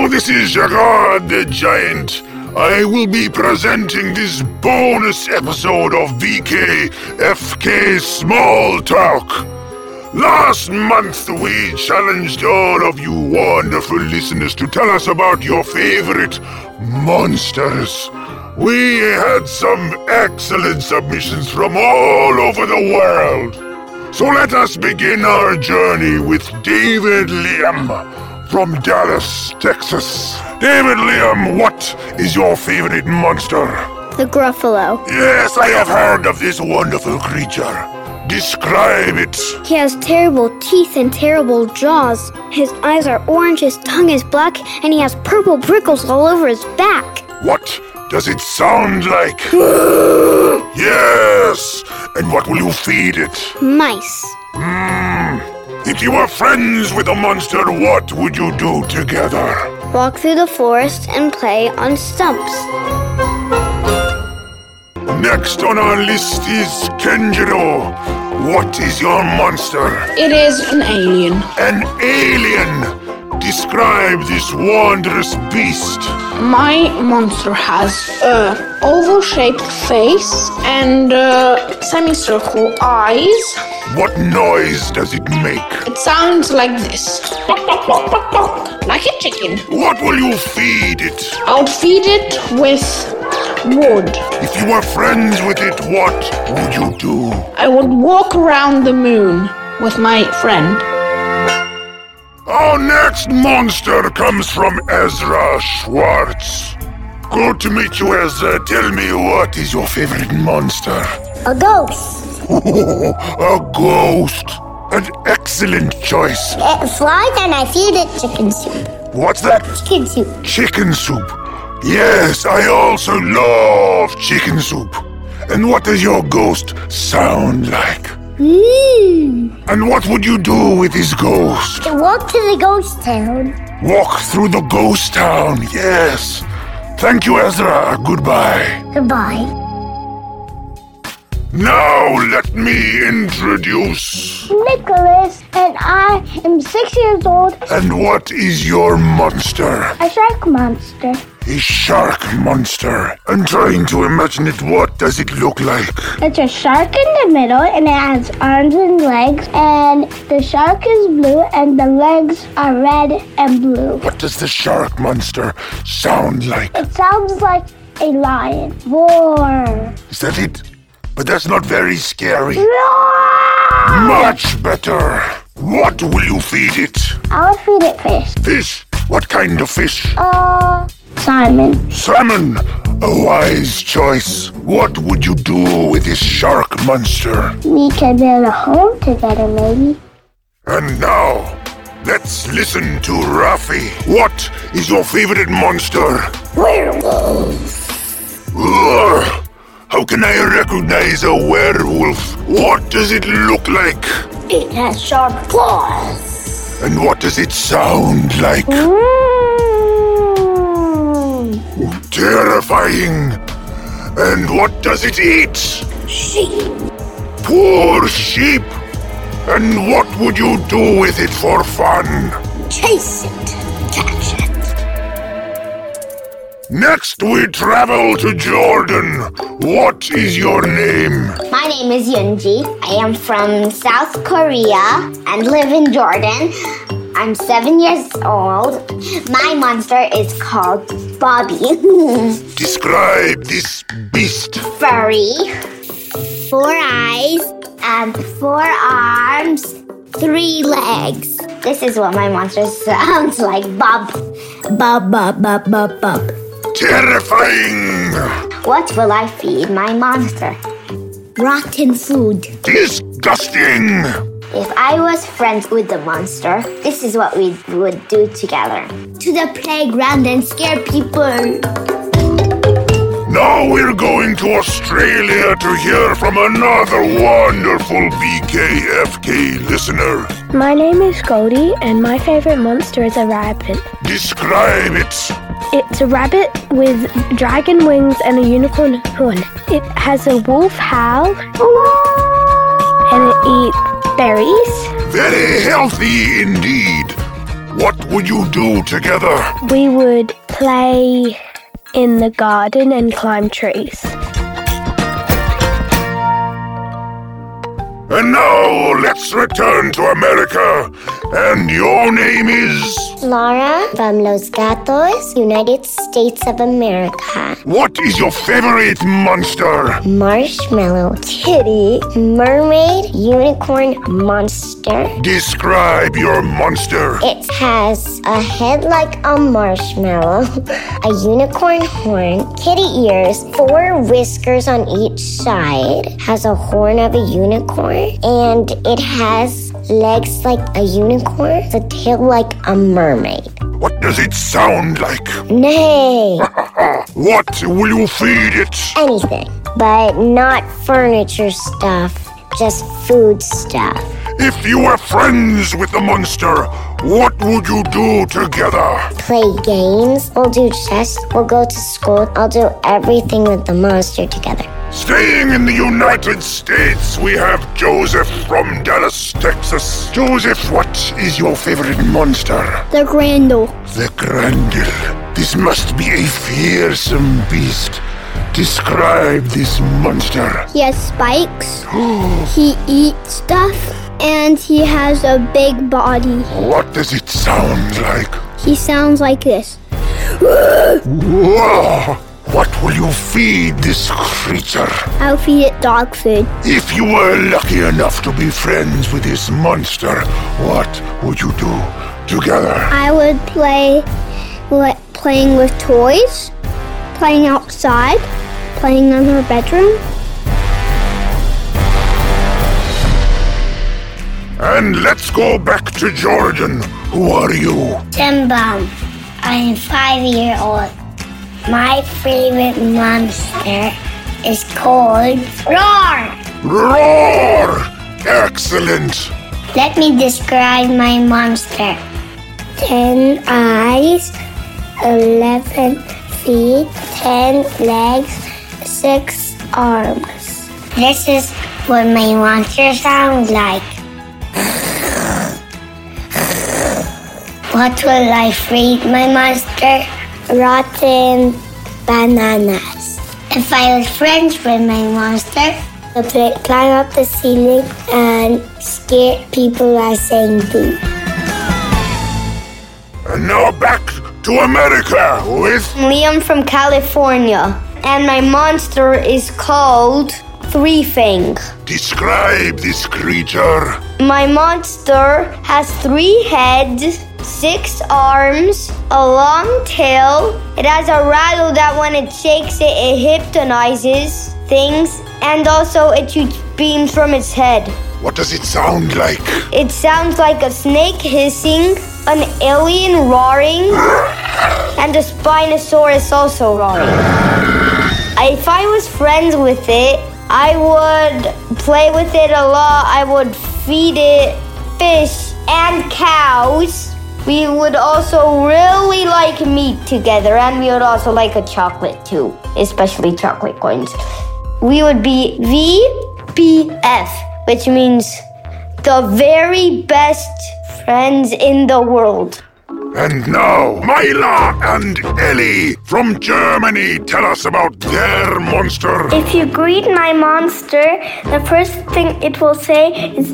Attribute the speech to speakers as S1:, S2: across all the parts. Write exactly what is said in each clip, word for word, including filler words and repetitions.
S1: Hello, this is Gerard the Giant. I will be presenting this bonus episode of V K F K Small Talk. Last month, we challenged all of you wonderful listeners to tell us about your favorite monsters. We had some excellent submissions from all over the world. So let us begin our journey with David Liam from Dallas, Texas. David Liam, what is your favorite monster?
S2: The Gruffalo.
S1: Yes, I have heard of this wonderful creature. Describe it.
S2: He has terrible teeth and terrible jaws. His eyes are orange, his tongue is black, and he has purple prickles all over his back.
S1: What does it sound like? Yes! And what will you feed it?
S2: Mice.
S1: Hmm. If you were friends with a monster, what would you do together?
S2: Walk through the forest and play on stumps.
S1: Next on our list is Kenjiro. What is your monster?
S3: It is an alien.
S1: An alien! Describe this wondrous beast.
S3: My monster has a oval-shaped face and uh, semicircle eyes.
S1: What noise does it make?
S3: It sounds like this. Like a chicken.
S1: What will you feed it?
S3: I'll feed it with wood.
S1: If you were friends with it, what would you do?
S3: I would walk around the moon with my friend.
S1: Our next monster comes from Ezra Schwartz. Good to meet you, Ezra. Tell me, what is your favorite monster?
S2: A ghost.
S1: A ghost. An excellent choice.
S2: It flies and I feed it chicken soup.
S1: What's that?
S2: Chicken soup.
S1: Chicken soup. Yes, I also love chicken soup. And what does your ghost sound like?
S2: Mmm.
S1: And what would you do with this ghost?
S2: Walk to the ghost town.
S1: Walk through the ghost town, yes. Thank you, Ezra. Goodbye.
S2: Goodbye.
S1: Now let me introduce
S2: Nicholas, and I am six years old.
S1: And what is your monster?
S2: A shark monster.
S1: A shark monster. I'm trying to imagine it. What does it look like?
S2: It's a shark in the middle, and it has arms and legs, and the shark is blue, and the legs are red and blue.
S1: What does the shark monster sound like?
S2: It sounds like a lion. Roar.
S1: Is that it? But that's not very scary.
S2: Roar!
S1: Much better. What will you feed it?
S2: I'll feed it fish.
S1: Fish? What kind of fish?
S2: Uh, salmon.
S1: Salmon. A wise choice. What would you do with this shark monster?
S2: We can build a home together, maybe.
S1: And now, let's listen to Rafi. What is your favorite monster?
S2: Werewolf.
S1: Ugh. How can I recognize a werewolf? What does it look like?
S2: It has sharp claws.
S1: And what does it sound like?
S2: Mm.
S1: Terrifying. And what does it eat?
S2: Sheep.
S1: Poor sheep. And what would you do with it for fun?
S2: Chase it. Catch it.
S1: Next, we travel to Jordan. What is your name?
S4: My name is Yoonji. I am from South Korea and live in Jordan. I'm seven years old. My monster is called Bobby.
S1: Describe this beast.
S4: Furry, four eyes, and four arms, three legs. This is what my monster sounds like. Bob. Bob, bob, bob, bob, bob.
S1: Terrifying!
S4: What will I feed my monster? Rotten food.
S1: Disgusting!
S4: If I was friends with the monster, this is what we would do together. To the playground and scare people.
S1: Now we're going to Australia to hear from another wonderful V K F K listener.
S2: My name is Goldie, and my favorite monster is a rabbit.
S1: Describe it.
S2: It's a rabbit with dragon wings and a unicorn horn. It has a wolf howl, and it eats berries.
S1: Very healthy indeed. what would you do together?
S2: We would play in the garden and climb trees.
S1: And now let's return to America. And your name is?
S4: Flora from Los Gatos, United States of America.
S1: What is your favorite monster?
S4: Marshmallow, kitty, mermaid, unicorn, monster.
S1: Describe your monster.
S4: It has a head like a marshmallow, a unicorn horn, kitty ears, four whiskers on each side, has a horn of a unicorn, and it has legs like a unicorn, a tail like a mermaid.
S1: What does it sound like?
S4: Nay,
S1: What will you feed it?
S4: anything, but not furniture stuff, just food stuff.
S1: If you were friends with the monster, what would you do together?
S4: Play games, we'll do chess, we'll go to school, I'll do everything with the monster together.
S1: Staying in the United States, we have Joseph from Dallas, Texas. Joseph, what is your favorite monster?
S2: The Grendel.
S1: The Grendel. This must be a fearsome beast. Describe this monster.
S2: He has spikes. He eats stuff. And he has a big body.
S1: What does it sound like?
S2: He sounds like this.
S1: Whoa! What will you feed this creature?
S2: I'll feed it dog food.
S1: If you were lucky enough to be friends with this monster, what would you do together?
S2: I would play like playing with toys, playing outside, playing in her bedroom.
S1: And let's go back to Jordan. Who are you?
S4: Simba, I'm five years old. My favorite monster is called Roar.
S1: Roar! Excellent!
S4: Let me describe my monster. Ten eyes, eleven feet, ten legs, six arms. This is what my monster sounds like. What will I feed my monster? Rotten bananas. If I was friends with my monster, I would climb up the ceiling and scare people by saying boo.
S1: And now back to America with
S5: Liam from California, and my monster is called Three Fang.
S1: Describe this creature.
S5: My monster has three heads, six arms, a long tail. It has a rattle that when it shakes it, it hypnotizes things, and also it shoots beams from its head.
S1: What does it sound like?
S5: It sounds like a snake hissing, an alien roaring, and a Spinosaurus also roaring. If I was friends with it, I would play with it a lot. I would feed it fish and cows. We would also really like meat together, and we would also like a chocolate too, especially chocolate coins. We would be V B F, which means the very best friends in the world.
S1: And now, Myla and Ellie from Germany tell us about their monster.
S2: If you greet my monster, the first thing it will say is...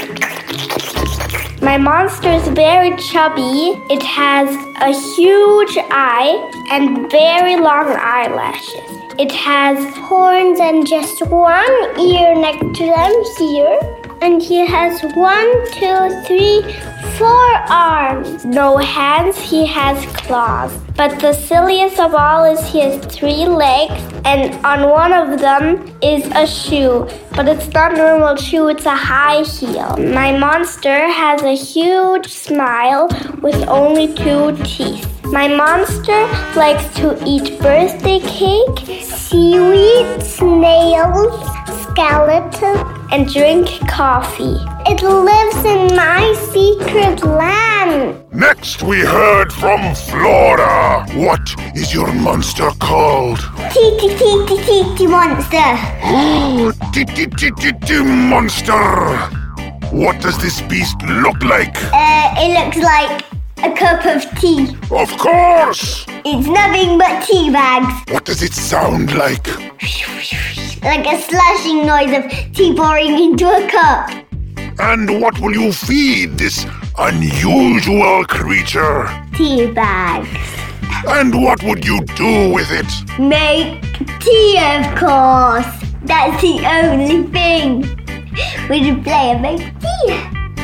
S2: My monster is very chubby. It has a huge eye and very long eyelashes. It has horns and just one ear next to them here. And he has one, two, three, four arms. No hands, he has claws. But the silliest of all is he has three legs, and on one of them is a shoe. But it's not a normal shoe, it's a high heel. My monster has a huge smile with only two teeth. My monster likes to eat birthday cake, seaweed, snails, skeleton, and drink coffee. It lives in my secret land.
S1: Next, we heard from Flora. What is your monster called?
S4: Tiki Tiki Tiki Monster.
S1: Oh, Titi Monster. What does this beast look like?
S4: Uh, it looks like
S2: A cup of tea.
S1: Of course!
S2: It's nothing but tea bags.
S1: What does it sound like?
S2: Like a slashing noise of tea pouring into a cup.
S1: And what will you feed this unusual creature?
S2: Tea bags.
S1: And what would you do with it?
S2: Make tea, of course. That's the only thing. We should play and make tea.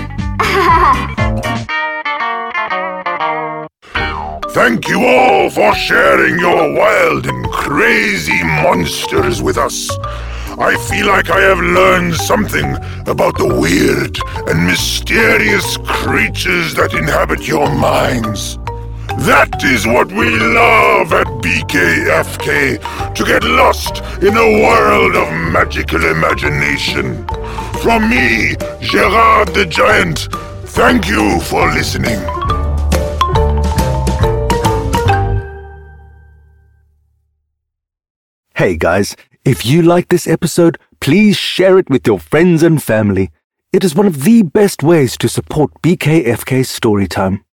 S1: Thank you all for sharing your wild and crazy monsters with us. I feel like I have learned something about the weird and mysterious creatures that inhabit your minds. That is what we love at B K F K, to get lost in a world of magical imagination. From me, Gerard the Giant, thank you for listening.
S6: Hey guys, if you like this episode, please share it with your friends and family. It is one of the best ways to support B K F K Storytime.